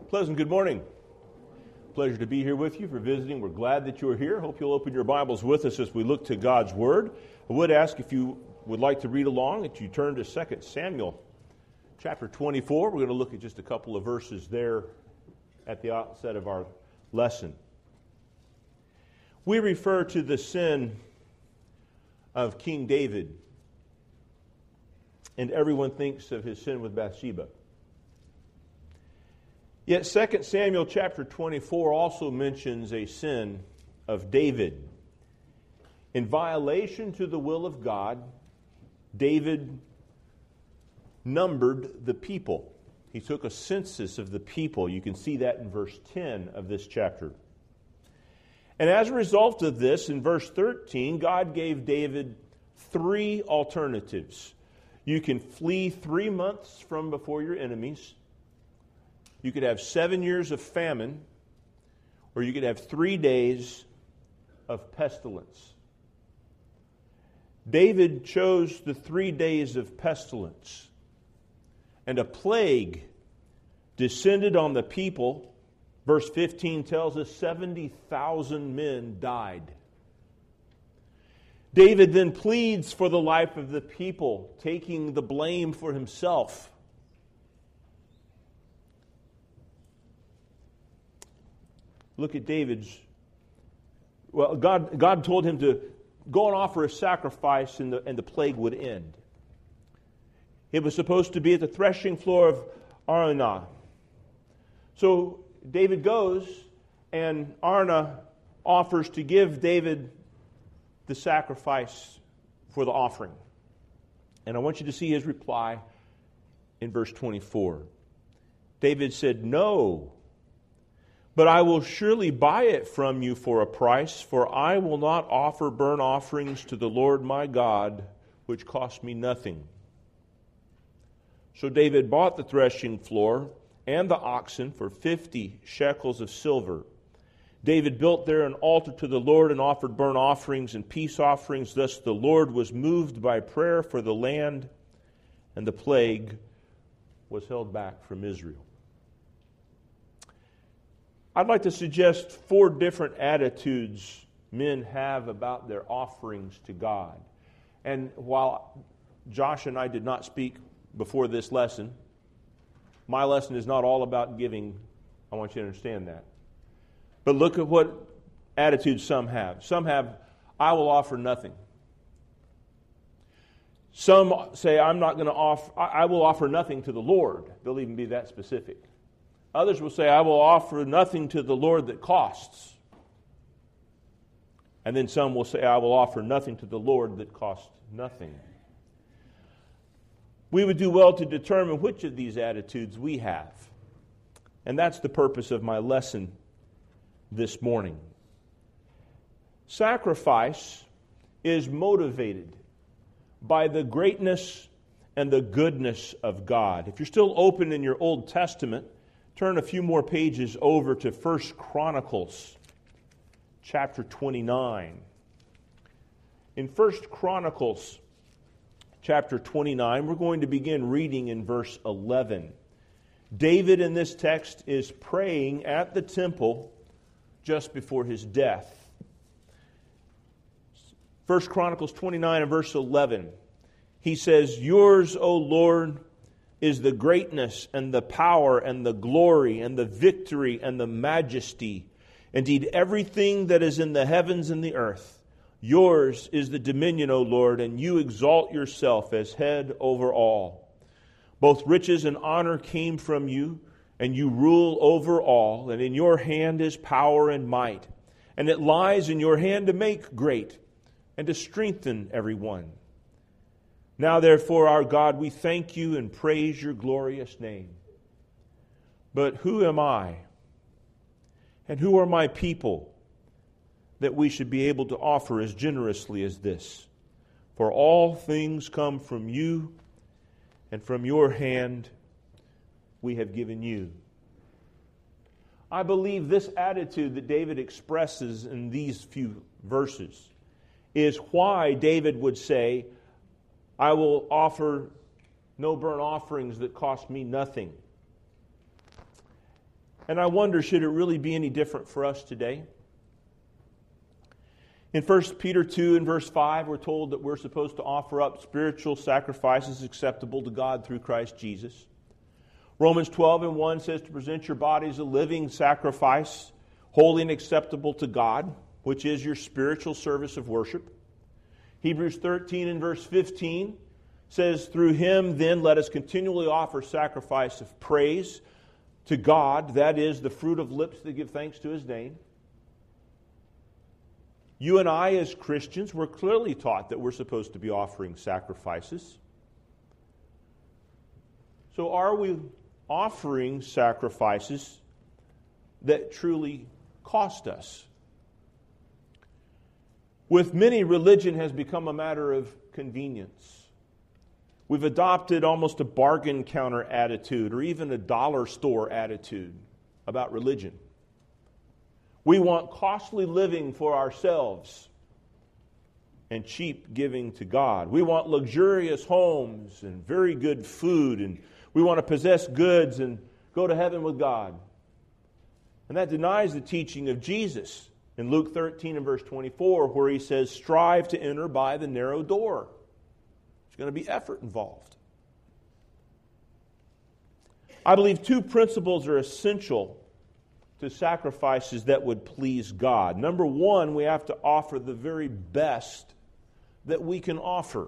Pleasant good morning. Pleasure to be here with you for visiting. We're glad that you're here. Hope you'll open your Bibles with us as we look to God's Word. I would ask if you would like to read along that you turn to 2 Samuel chapter 24. We're going to look at just a couple of verses there at the outset of our lesson. We refer to the sin of King David, and everyone thinks of his sin with Bathsheba. Yet 2 Samuel chapter 24 also mentions a sin of David. In violation to the will of God, David numbered the people. He took a census of the people. You can see that in verse 10 of this chapter. And as a result of this, in verse 13, God gave David three alternatives. You can flee 3 months from before your enemies. You could have 7 years of famine, or you could have 3 days of pestilence. David chose the 3 days of pestilence, and a plague descended on the people. Verse 15 tells us 70,000 men died. David then pleads for the life of the people, taking the blame for himself. Look at David's. Well, God told him to go and offer a sacrifice, and the plague would end. It was supposed to be at the threshing floor of Araunah. So David goes, and Araunah offers to give David the sacrifice for the offering. And I want you to see his reply in verse 24. David said, "No, but I will surely buy it from you for a price, for I will not offer burnt offerings to the Lord my God, which cost me nothing." So David bought the threshing floor and the oxen for 50 shekels of silver. David built there an altar to the Lord and offered burnt offerings and peace offerings. Thus the Lord was moved by prayer for the land, and the plague was held back from Israel. I'd like to suggest 4 different attitudes men have about their offerings to God. And while Josh and I did not speak before this lesson, my lesson is not all about giving. I want you to understand that. But look at what attitudes some have. Some have, "I will offer nothing." Some say, "I'm not going to offer. I will offer nothing to the Lord." They'll even be that specific. Others will say, "I will offer nothing to the Lord that costs." And then some will say, "I will offer nothing to the Lord that costs nothing." We would do well to determine which of these attitudes we have. And that's the purpose of my lesson this morning. Sacrifice is motivated by the greatness and the goodness of God. If you're still open in your Old Testament, turn a few more pages over to 1 Chronicles chapter 29. In 1 Chronicles chapter 29, we're going to begin reading in verse 11. David in this text is praying at the temple just before his death. 1 Chronicles 29 and verse 11. He says, "Yours, O Lord, is the greatness and the power and the glory and the victory and the majesty. Indeed, everything that is in the heavens and the earth. Yours is the dominion, O Lord, and you exalt yourself as head over all. Both riches and honor came from you, and you rule over all, and in your hand is power and might. And it lies in your hand to make great and to strengthen everyone. Now, therefore, our God, we thank you and praise your glorious name. But who am I, and who are my people, that we should be able to offer as generously as this? For all things come from you, and from your hand we have given you." I believe this attitude that David expresses in these few verses is why David would say, "I will offer no burnt offerings that cost me nothing." And I wonder, should it really be any different for us today? In 1 Peter 2 and verse 5, we're told that we're supposed to offer up spiritual sacrifices acceptable to God through Christ Jesus. Romans 12 and 1 says to present your bodies a living sacrifice, holy and acceptable to God, which is your spiritual service of worship. Hebrews 13 and verse 15 says, through him then let us continually offer sacrifice of praise to God, that is, the fruit of lips that give thanks to his name. You and I, as Christians, we're clearly taught that we're supposed to be offering sacrifices. So are we offering sacrifices that truly cost us? With many, religion has become a matter of convenience. We've adopted almost a bargain counter attitude or even a dollar store attitude about religion. We want costly living for ourselves and cheap giving to God. We want luxurious homes and very good food, and we want to possess goods and go to heaven with God. And that denies the teaching of Jesus in Luke 13 and verse 24, where he says, strive to enter by the narrow door. There's going to be effort involved. I believe two principles are essential to sacrifices that would please God. Number one, we have to offer the very best that we can offer.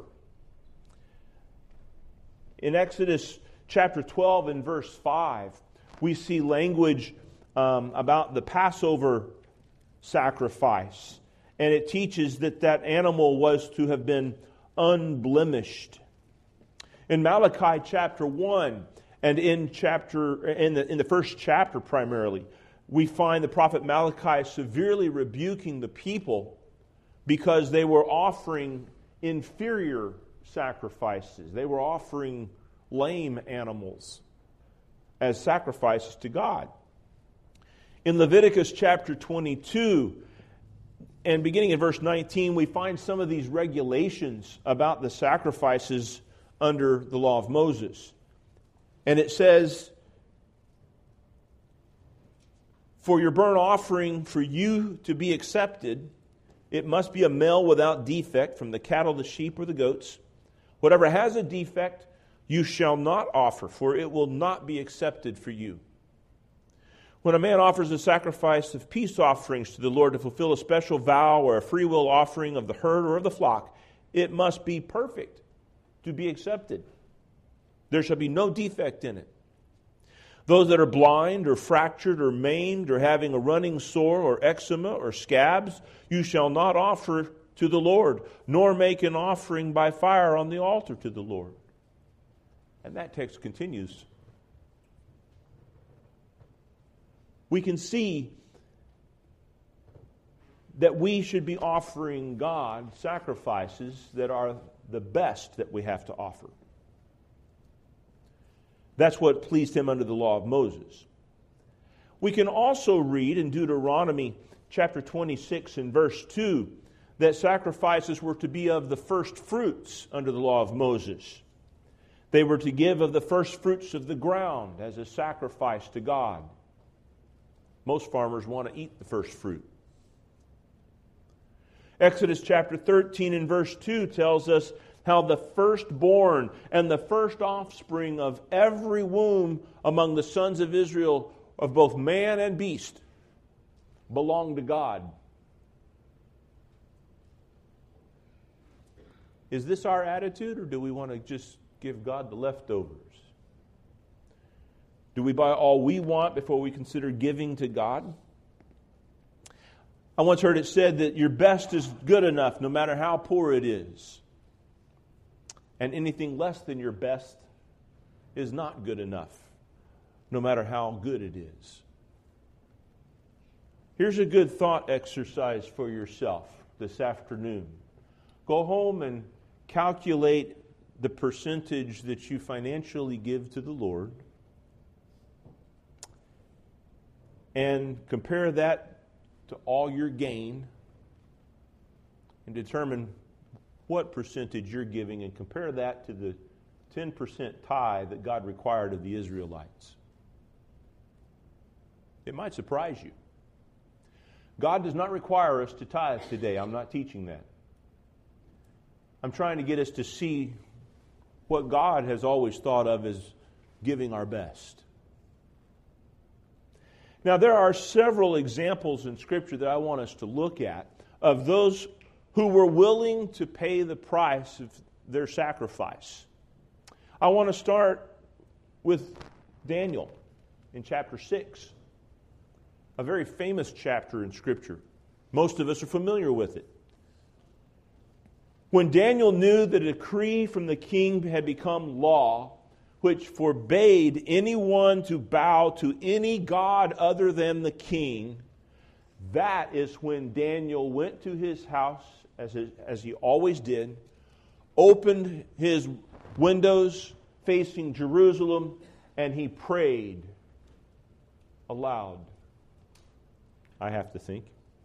In Exodus chapter 12 and verse 5, we see language about the Passover sacrifice. And it teaches that that animal was to have been unblemished. In Malachi chapter 1 and in the first chapter primarily, we find the prophet Malachi severely rebuking the people because they were offering inferior sacrifices. They were offering lame animals as sacrifices to God. In Leviticus chapter 22, and beginning in verse 19, we find some of these regulations about the sacrifices under the law of Moses. And it says, for your burnt offering, for you to be accepted, it must be a male without defect from the cattle, the sheep, or the goats. Whatever has a defect, you shall not offer, for it will not be accepted for you. When a man offers a sacrifice of peace offerings to the Lord to fulfill a special vow or a free will offering of the herd or of the flock, it must be perfect to be accepted. There shall be no defect in it. Those that are blind or fractured or maimed or having a running sore or eczema or scabs, you shall not offer to the Lord, nor make an offering by fire on the altar to the Lord. And that text continues. We can see that we should be offering God sacrifices that are the best that we have to offer. That's what pleased him under the law of Moses. We can also read in Deuteronomy chapter 26 and verse 2 that sacrifices were to be of the first fruits under the law of Moses. They were to give of the first fruits of the ground as a sacrifice to God. Most farmers want to eat the first fruit. Exodus chapter 13 and verse 2 tells us how the firstborn and the first offspring of every womb among the sons of Israel, of both man and beast, belong to God. Is this our attitude, or do we want to just give God the leftovers? Do we buy all we want before we consider giving to God? I once heard it said that your best is good enough no matter how poor it is. And anything less than your best is not good enough, no matter how good it is. Here's a good thought exercise for yourself this afternoon. Go home and calculate the percentage that you financially give to the Lord, and compare that to all your gain, and determine what percentage you're giving, and compare that to the 10% tithe that God required of the Israelites. It might surprise you. God does not require us to tithe today. I'm not teaching that. I'm trying to get us to see what God has always thought of as giving our best. Now, there are several examples in Scripture that I want us to look at of those who were willing to pay the price of their sacrifice. I want to start with Daniel in chapter 6, a very famous chapter in Scripture. Most of us are familiar with it. When Daniel knew that a decree from the king had become law, which forbade anyone to bow to any god other than the king, that is when Daniel went to his house, as he always did, opened his windows facing Jerusalem, and he prayed aloud, I have to think.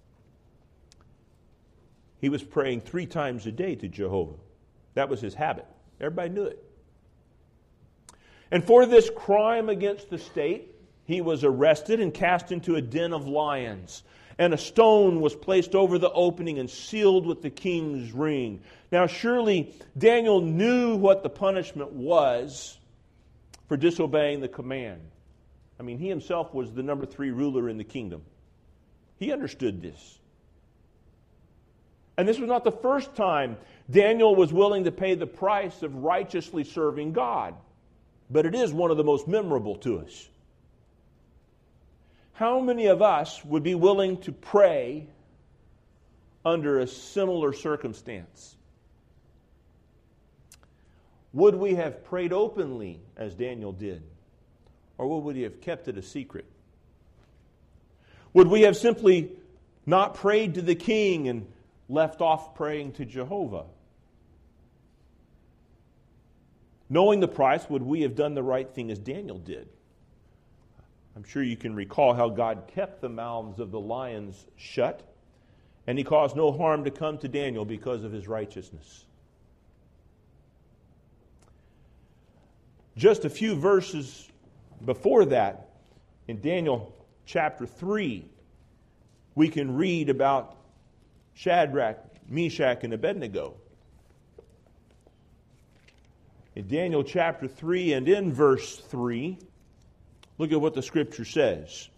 He was praying 3 times a day to Jehovah. That was his habit. Everybody knew it. And for this crime against the state, he was arrested and cast into a den of lions. And a stone was placed over the opening and sealed with the king's ring. Now surely Daniel knew what the punishment was for disobeying the command. I mean, he himself was the number 3 ruler in the kingdom. He understood this. And this was not the first time Daniel was willing to pay the price of righteously serving God. But it is one of the most memorable to us. How many of us would be willing to pray under a similar circumstance? Would we have prayed openly as Daniel did? Or would we have kept it a secret? Would we have simply not prayed to the king and left off praying to Jehovah? Knowing the price, would we have done the right thing as Daniel did? I'm sure you can recall how God kept the mouths of the lions shut, and he caused no harm to come to Daniel because of his righteousness. Just a few verses before that, in Daniel chapter 3, we can read about Shadrach, Meshach, and Abednego. In Daniel chapter 3 and in verse 3, look at what the Scripture says.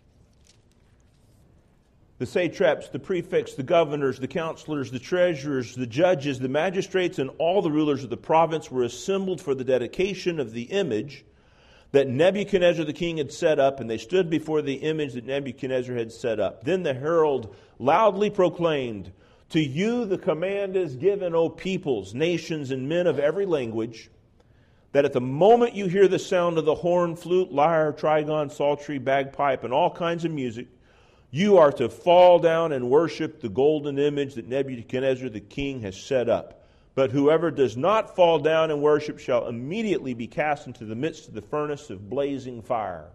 The satraps, the prefects, the governors, the counselors, the treasurers, the judges, the magistrates, and all the rulers of the province were assembled for the dedication of the image that Nebuchadnezzar the king had set up, and they stood before the image that Nebuchadnezzar had set up. Then the herald loudly proclaimed, "To you the command is given, O peoples, nations, and men of every language, that at the moment you hear the sound of the horn, flute, lyre, trigon, psaltery, bagpipe, and all kinds of music, you are to fall down and worship the golden image that Nebuchadnezzar the king has set up. But whoever does not fall down and worship shall immediately be cast into the midst of the furnace of blazing fire."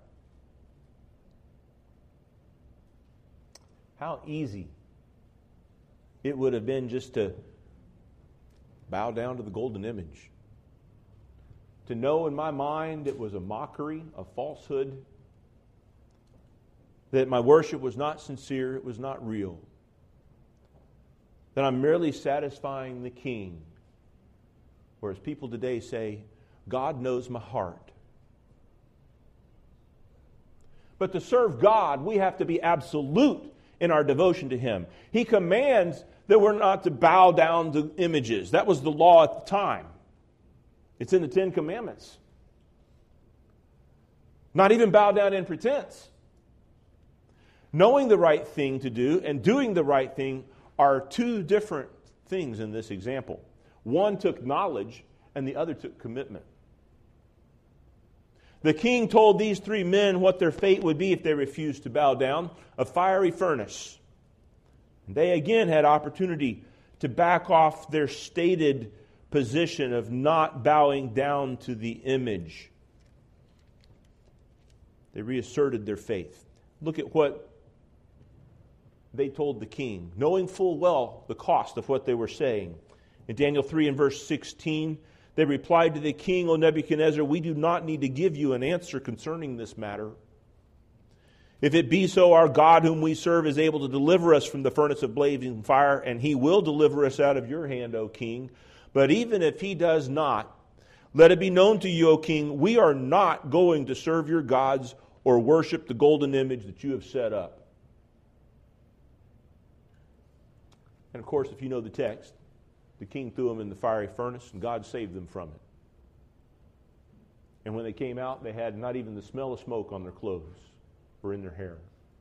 How easy it would have been just to bow down to the golden image. To know in my mind it was a mockery, a falsehood, that my worship was not sincere, it was not real. That I'm merely satisfying the king. Whereas people today say, God knows my heart. But to serve God, we have to be absolute in our devotion to Him. He commands that we're not to bow down to images. That was the law at the time. It's in the 10 Commandments. Not even bow down in pretense. Knowing the right thing to do and doing the right thing are 2 different things in this example. One took knowledge and the other took commitment. The king told these 3 men what their fate would be if they refused to bow down: a fiery furnace. They again had opportunity to back off their stated position of not bowing down to the image. They reasserted their faith. Look at what they told the king, knowing full well the cost of what they were saying. In Daniel 3 and verse 16, they replied to the king, "O Nebuchadnezzar, we do not need to give you an answer concerning this matter. If it be so, our God whom we serve is able to deliver us from the furnace of blazing fire, and he will deliver us out of your hand, O king. But even if he does not, let it be known to you, O king, we are not going to serve your gods or worship the golden image that you have set up. And of course, if you know the text, the king threw them in the fiery furnace, and God saved them from it. And when they came out, they had not even the smell of smoke on their clothes or in their hair.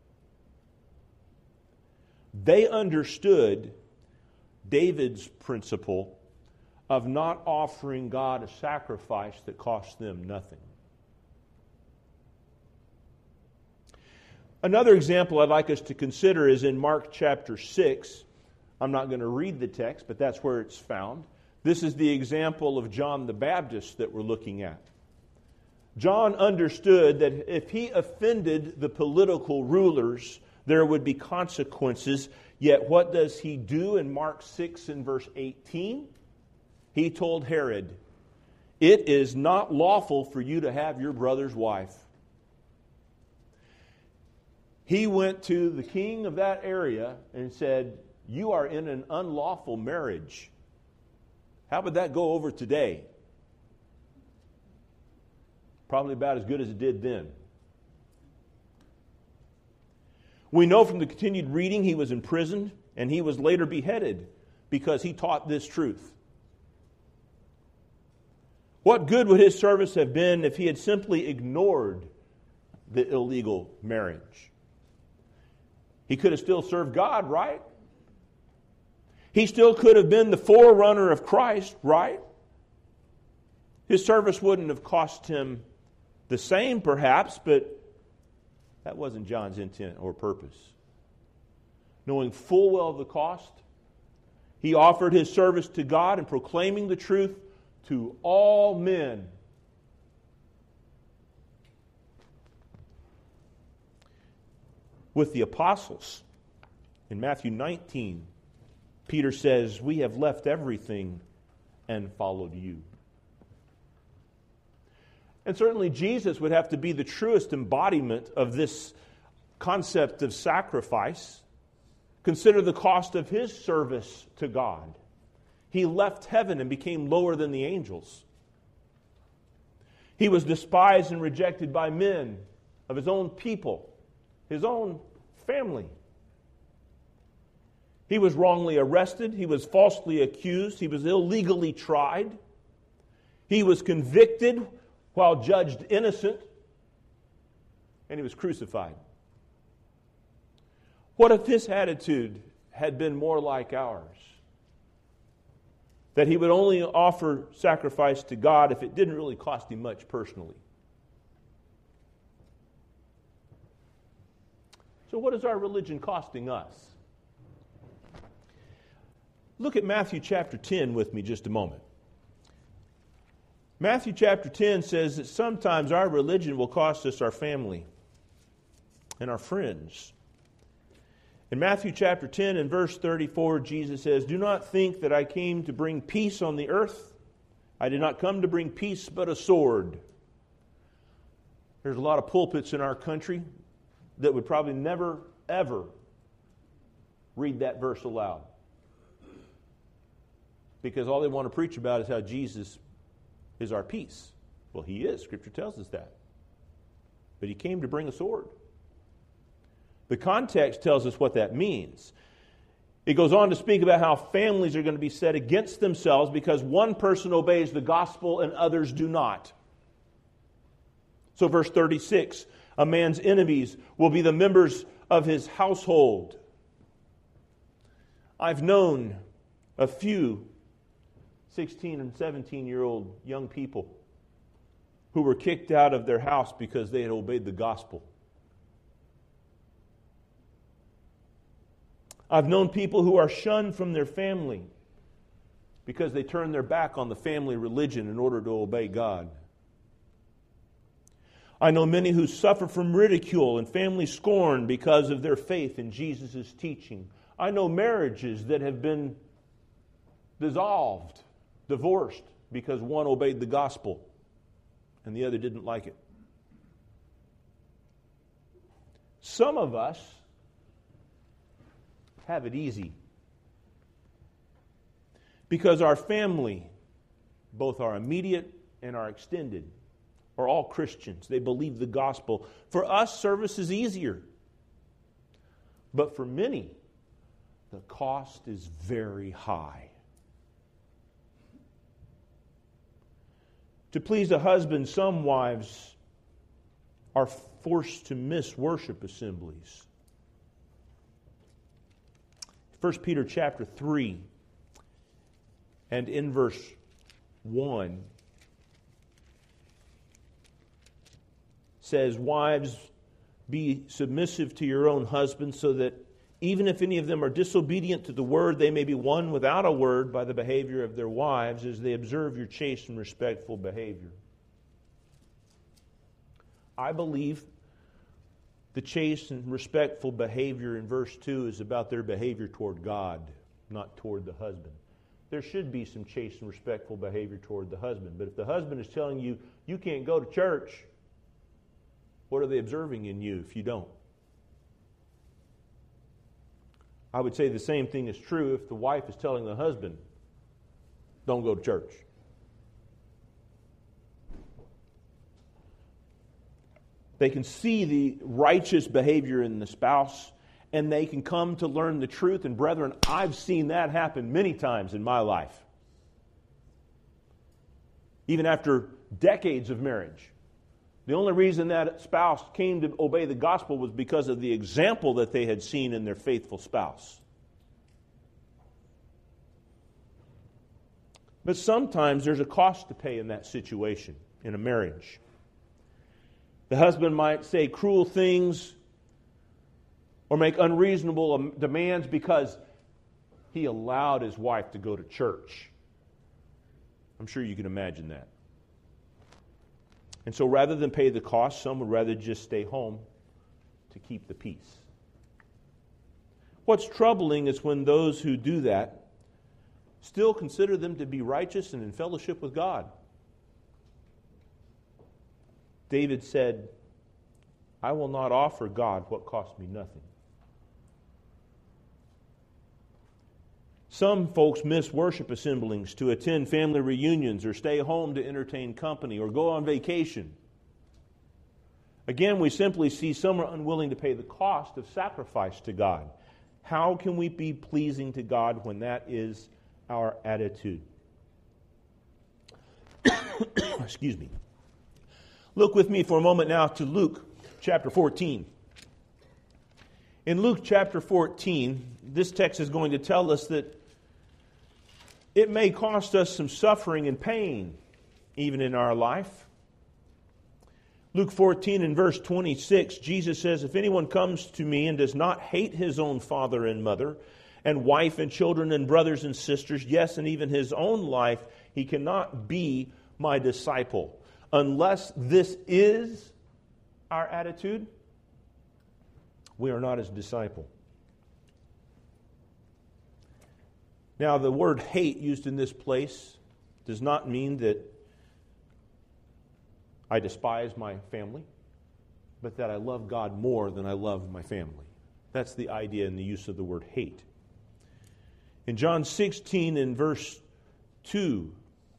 They understood David's principle of not offering God a sacrifice that cost them nothing. Another example I'd like us to consider is in Mark chapter 6. I'm not going to read the text, but that's where it's found. This is the example of John the Baptist that we're looking at. John understood that if he offended the political rulers, there would be consequences. Yet what does he do in Mark 6 and verse 18? He told Herod, "It is not lawful for you to have your brother's wife." He went to the king of that area and said, "You are in an unlawful marriage." How would that go over today? Probably about as good as it did then. We know from the continued reading he was imprisoned and he was later beheaded because he taught this truth. What good would his service have been if he had simply ignored the illegal marriage? He could have still served God, right? He still could have been the forerunner of Christ, right? His service wouldn't have cost him the same, perhaps, but that wasn't John's intent or purpose. Knowing full well the cost, he offered his service to God and proclaiming the truth to all men. With the apostles, in Matthew 19, Peter says, "We have left everything and followed you." And certainly Jesus would have to be the truest embodiment of this concept of sacrifice. Consider the cost of his service to God. He left heaven and became lower than the angels. He was despised and rejected by men of his own people, his own family. He was wrongly arrested. He was falsely accused. He was illegally tried. He was convicted while judged innocent, and he was crucified. What if his attitude had been more like ours? That he would only offer sacrifice to God if it didn't really cost him much personally. So what is our religion costing us? Look at Matthew chapter 10 with me just a moment. Matthew chapter 10 says that sometimes our religion will cost us our family and our friends. In Matthew chapter 10 and verse 34, Jesus says, "Do not think that I came to bring peace on the earth. I did not come to bring peace, but a sword." There's a lot of pulpits in our country that would probably never, ever read that verse aloud. Because all they want to preach about is how Jesus is our peace. Well, he is. Scripture tells us that. But he came to bring a sword. The context tells us what that means. It goes on to speak about how families are going to be set against themselves because one person obeys the gospel and others do not. So verse 36, a man's enemies will be the members of his household. I've known a few 16 and 17-year-old young people who were kicked out of their house because they had obeyed the gospel. I've known people who are shunned from their family because they turned their back on the family religion in order to obey God. I know many who suffer from ridicule and family scorn because of their faith in Jesus' teaching. I know marriages that have been dissolved, divorced, because one obeyed the gospel and the other didn't like it. Some of us have it easy because our family, both our immediate and our extended, are all Christians. They believe the gospel. For us, service is easier. But for many, the cost is very high. To please a husband, some wives are forced to miss worship assemblies. 1 Peter chapter 3 and in verse 1 says, "Wives, be submissive to your own husbands, so that even if any of them are disobedient to the word, they may be won without a word by the behavior of their wives as they observe your chaste and respectful behavior." I believe the chaste and respectful behavior in verse 2 is about their behavior toward God, not toward the husband. There should be some chaste and respectful behavior toward the husband. But if the husband is telling you, you can't go to church, what are they observing in you if you don't? I would say the same thing is true if the wife is telling the husband, don't go to church. They can see the righteous behavior in the spouse, and they can come to learn the truth. And brethren, I've seen that happen many times in my life. Even after decades of marriage. The only reason that spouse came to obey the gospel was because of the example that they had seen in their faithful spouse. But sometimes there's a cost to pay in that situation, in a marriage. The husband might say cruel things or make unreasonable demands because he allowed his wife to go to church. I'm sure you can imagine that. And so rather than pay the cost, some would rather just stay home to keep the peace. What's troubling is when those who do that still consider them to be righteous and in fellowship with God. David said, "I will not offer God what costs me nothing." Some folks miss worship assemblies to attend family reunions or stay home to entertain company or go on vacation. Again, we simply see some are unwilling to pay the cost of sacrifice to God. How can we be pleasing to God when that is our attitude? Excuse me. Look with me for a moment now to Luke chapter 14. In Luke chapter 14, this text is going to tell us that it may cost us some suffering and pain, even in our life. Luke 14 and verse 26, Jesus says, "If anyone comes to me and does not hate his own father and mother, and wife and children and brothers and sisters, yes, and even his own life, he cannot be my disciple." Unless this is our attitude, we are not his disciple. Now, the word hate used in this place does not mean that I despise my family, but that I love God more than I love my family. That's the idea in the use of the word hate. In John 16 and verse 2,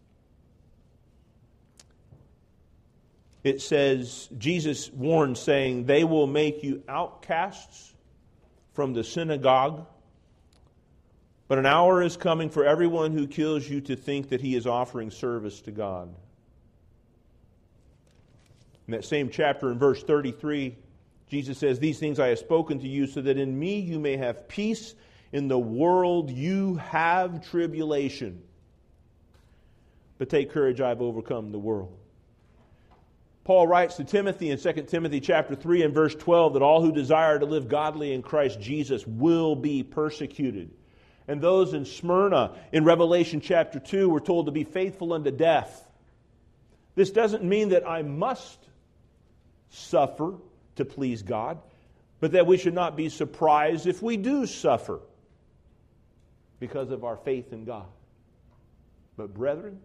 it says, Jesus warned, saying, "They will make you outcasts from the synagogue, but an hour is coming for everyone who kills you to think that he is offering service to God." In that same chapter, in verse 33, Jesus says, "These things I have spoken to you, so that in me you may have peace. In the world you have tribulation. But take courage, I have overcome the world." Paul writes to Timothy in 2 Timothy chapter 3 and verse 12 that all who desire to live godly in Christ Jesus will be persecuted. And those in Smyrna in Revelation chapter 2 were told to be faithful unto death. This doesn't mean that I must suffer to please God, but that we should not be surprised if we do suffer because of our faith in God. But brethren,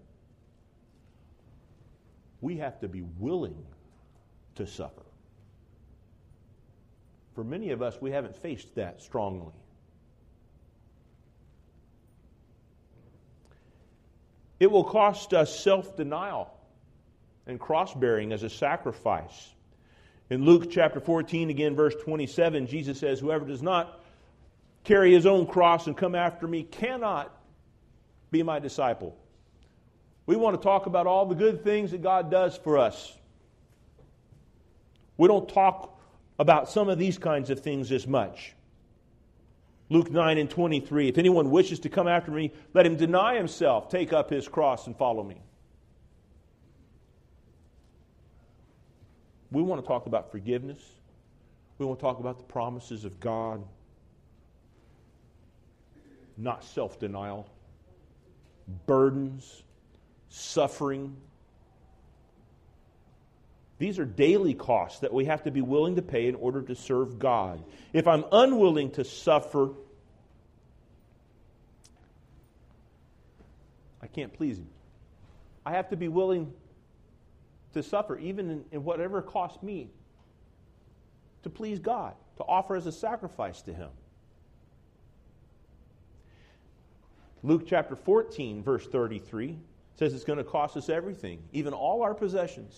we have to be willing to suffer. For many of us, we haven't faced that strongly. It will cost us self-denial and cross-bearing as a sacrifice. In Luke chapter 14, again, verse 27, Jesus says, whoever does not carry his own cross and come after me cannot be my disciple. We want to talk about all the good things that God does for us. We don't talk about some of these kinds of things as much. Luke 9 and 23, if anyone wishes to come after me, let him deny himself, take up his cross, and follow me. We want to talk about forgiveness. We want to talk about the promises of God, not self-denial, burdens, suffering. These are daily costs that we have to be willing to pay in order to serve God. If I'm unwilling to suffer, I can't please Him. I have to be willing to suffer, even in whatever it costs me, to please God, to offer as a sacrifice to Him. Luke chapter 14, verse 33, says it's going to cost us everything, even all our possessions.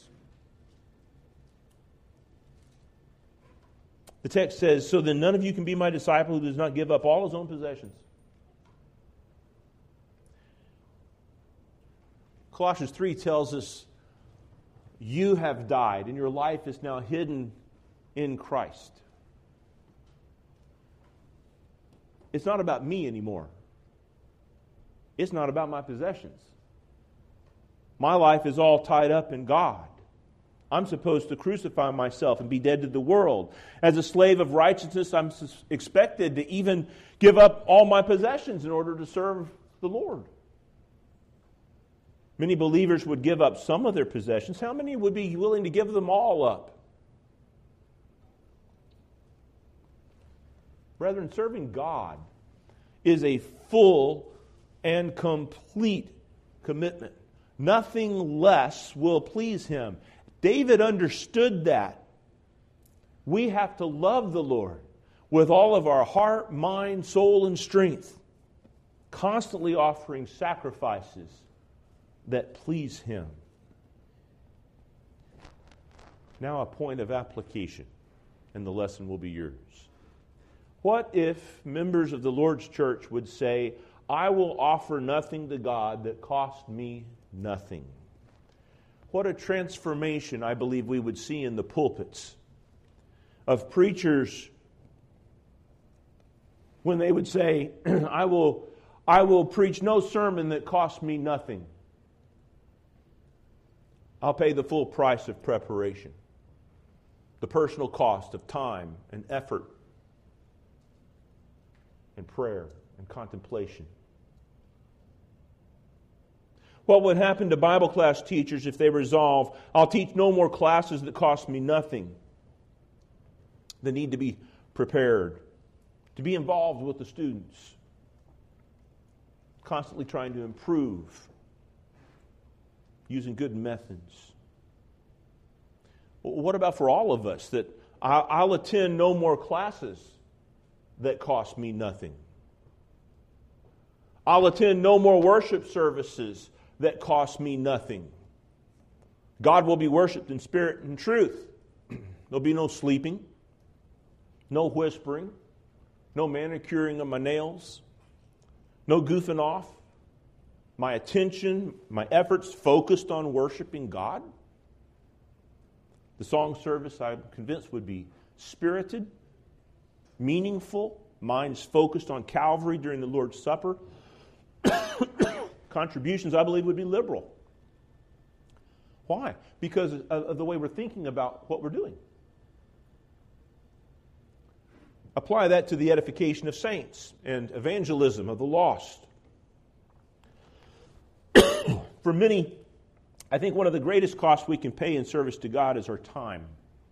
The text says, so then none of you can be my disciple who does not give up all his own possessions. Colossians 3 tells us, you have died, and your life is now hidden in Christ. It's not about me anymore. It's not about my possessions. My life is all tied up in God. I'm supposed to crucify myself and be dead to the world. As a slave of righteousness, I'm expected to even give up all my possessions in order to serve the Lord. Many believers would give up some of their possessions. How many would be willing to give them all up? Brethren, serving God is a full and complete commitment. Nothing less will please Him. David understood that. We have to love the Lord with all of our heart, mind, soul, and strength, constantly offering sacrifices that please Him. Now a point of application, and the lesson will be yours. What if members of the Lord's church would say, I will offer nothing to God that cost me nothing? What a transformation I believe we would see in the pulpits of preachers when they would say, I will preach no sermon that costs me nothing. I'll pay the full price of preparation, the personal cost of time and effort and prayer and contemplation. What would happen to Bible class teachers if they resolve, I'll teach no more classes that cost me nothing? They need to be prepared, to be involved with the students, constantly trying to improve, using good methods. What about for all of us that I'll attend no more classes that cost me nothing? I'll attend no more worship services that cost me nothing. God will be worshipped in spirit and truth. There'll be no sleeping, no whispering, no manicuring of my nails, no goofing off. My attention, my efforts focused on worshiping God. The song service, I'm convinced, would be spirited, meaningful, minds focused on Calvary during the Lord's Supper. Contributions, I believe, would be liberal. Why? Because of the way we're thinking about what we're doing. Apply that to the edification of saints and evangelism of the lost. For many, I think one of the greatest costs we can pay in service to God is our time.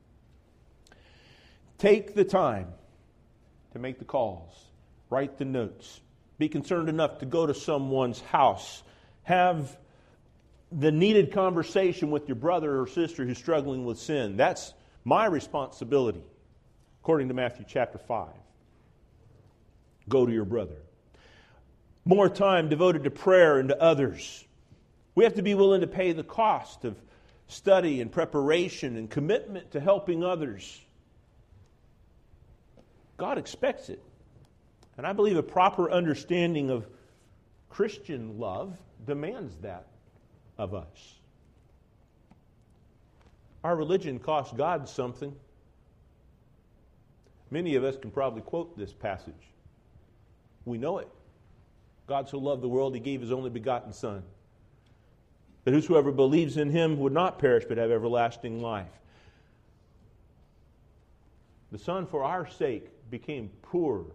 Take the time to make the calls, write the notes, be concerned enough to go to someone's house, have the needed conversation with your brother or sister who's struggling with sin. That's my responsibility. according to Matthew chapter 5. Go to your brother. More time devoted to prayer and to others. We have to be willing to pay the cost of study and preparation and commitment to helping others. God expects it. And I believe a proper understanding of Christian love demands that of us. Our religion costs God something. Many of us can probably quote this passage. We know it. God so loved the world, He gave His only begotten Son, that whosoever believes in Him would not perish but have everlasting life. The Son, for our sake, became poor.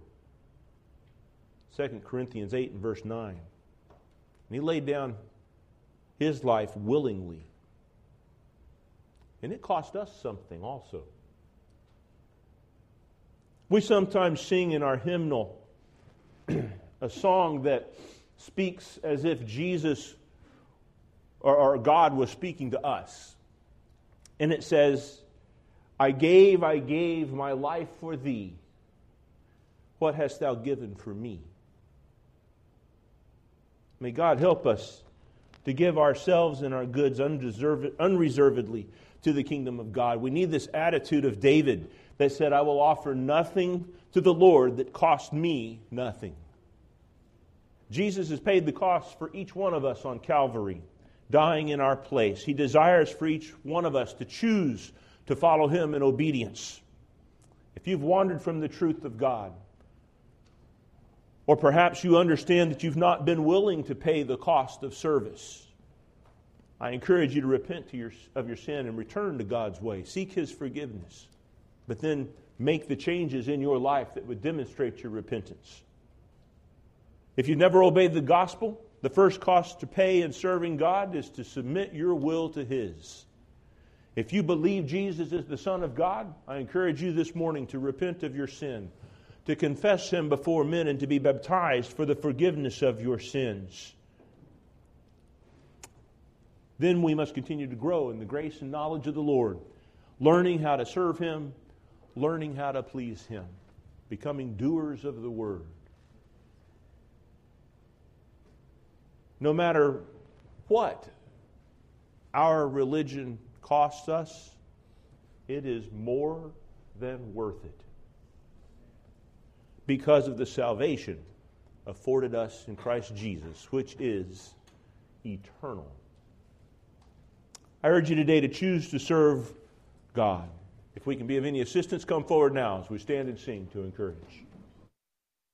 2 Corinthians 8 and verse 9. And He laid down His life willingly. And it cost us something also. We sometimes sing in our hymnal a song that speaks as if Jesus or God was speaking to us. And it says, I gave my life for thee. What hast thou given for me? May God help us to give ourselves and our goods unreservedly to the kingdom of God. We need this attitude of David that said, I will offer nothing to the Lord that cost me nothing. Jesus has paid the cost for each one of us on Calvary, dying in our place. He desires for each one of us to choose to follow Him in obedience. If you've wandered from the truth of God, or perhaps you understand that you've not been willing to pay the cost of service, I encourage you to repent of your sin and return to God's way. Seek His forgiveness, but then make the changes in your life that would demonstrate your repentance. If you've never obeyed the gospel, the first cost to pay in serving God is to submit your will to His. If you believe Jesus is the Son of God, I encourage you this morning to repent of your sin, to confess Him before men, and to be baptized for the forgiveness of your sins. Then we must continue to grow in the grace and knowledge of the Lord, learning how to serve Him, learning how to please Him, becoming doers of the Word. No matter what our religion costs us, it is more than worth it because of the salvation afforded us in Christ Jesus, which is eternal. I urge you today to choose to serve God. If we can be of any assistance, come forward now as we stand and sing to encourage.